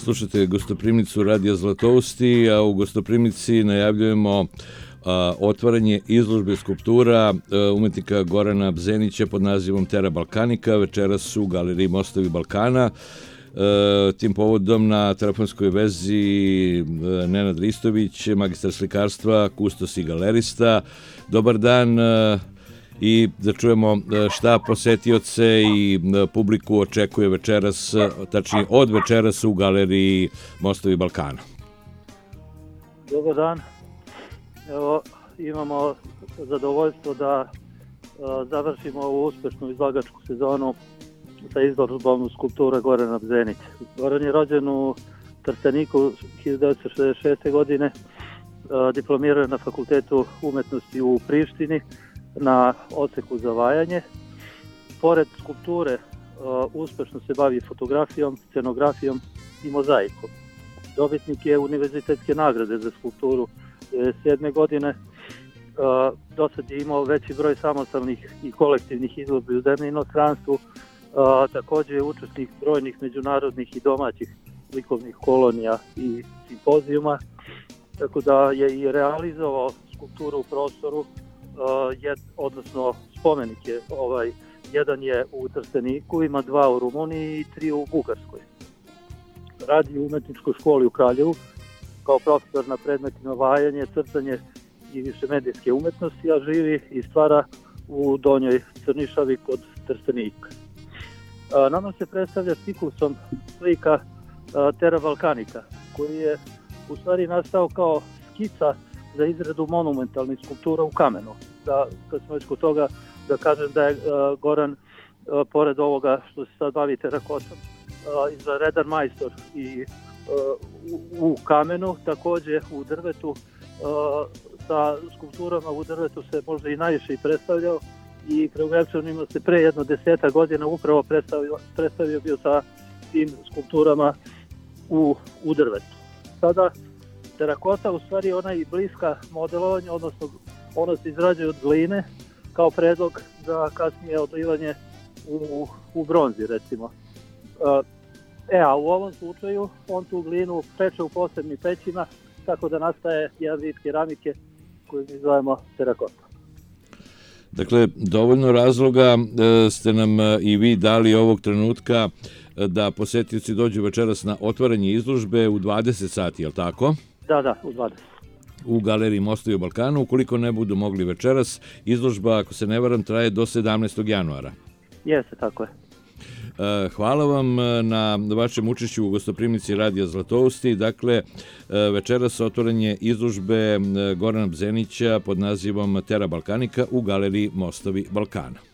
Slušate gostoprimnicu Radija Zlatousti, a u gostoprimnici najavljujemo otvaranje izložbe skulptura umetnika Gorana Bzenića pod nazivom Terra Balkanica, večeras u Galeriji Mostovi Balkana. Tim povodom na telefonskoj vezi Nenad Ristović, magistar slikarstva, kustos i galerista. Dobar dan i da čujemo šta posetioce i publiku očekuje večeras, tačnije od večeras u Galeriji Mostovi Balkana. Dobar dan. Evo, imamo zadovoljstvo da završimo ovu uspešnu izlagačku sezonu sa izložbom skulptura Gorana Bzenića. Goran je rođen u Trsteniku 1966. godine, diplomirao je na Fakultetu umetnosti u Prištini na odseku za vajanje. Pored skulpture uspešno se bavi fotografijom, scenografijom i mozaikom. Dobitnik je univerzitetske nagrade za skulpturu 1997. godine. Do sad je imao veći broj samostalnih i kolektivnih izložbi u zemlji i inostranstvu. Također je učesnik brojnih međunarodnih i domaćih likovnih kolonija i simpozijuma, tako da je i realizovao skulpturu u prostoru, odnosno spomenik je jedan je u Trsteniku, ima 2 u Rumuniji i 3 u Bugarskoj. Radi u umetničkoj školi u Kraljevu kao profesor na predmetima vajanje, crtanje i višemedijske umetnosti, a živi i stvara u Donjoj Crnišavi kod Trstenika. Nama se predstavlja ciklusom slika Terra Balkanica, koji je u stvari nastao kao skica za izradu monumentalnih skulptura u kamenu. Kad smo već kod toga, da kažem da je Goran, pored ovoga što se sad bavi terakotom, izvanredan majstor i u kamenu, također u drvetu. Sa skulpturama u drvetu se možda i najviše i predstavljao i Kragujevčanima se pre jedno 10 godina upravo predstavio bio sa tim skulpturama u drvetu. Sada terakota u stvari ona i bliska modelovanju, odnosno ona se izrađuje od gline kao predlog za kasnije odlivanje u bronzi recimo. A u ovom slučaju on tu glinu peče u posebnim pećima, tako da nastaje jedan vid keramike koju mi zovemo terakota. Dakle, dovoljno razloga ste nam i vi dali ovog trenutka da posetioci dođu večeras na otvaranje izložbe u 20 sati, je li tako? Da, u 20. U Galeriji Mostovi Balkana. Ukoliko ne budu mogli večeras, izložba, ako se ne varam, traje do 17. januara. Jeste, tako je. Hvala vam na vašem učešću u gostoprimnici Radija Zlatousti. Dakle, večeras otvaranje izložbe Gorana Bzenića pod nazivom Terra Balkanica u Galeriji Mostovi Balkana.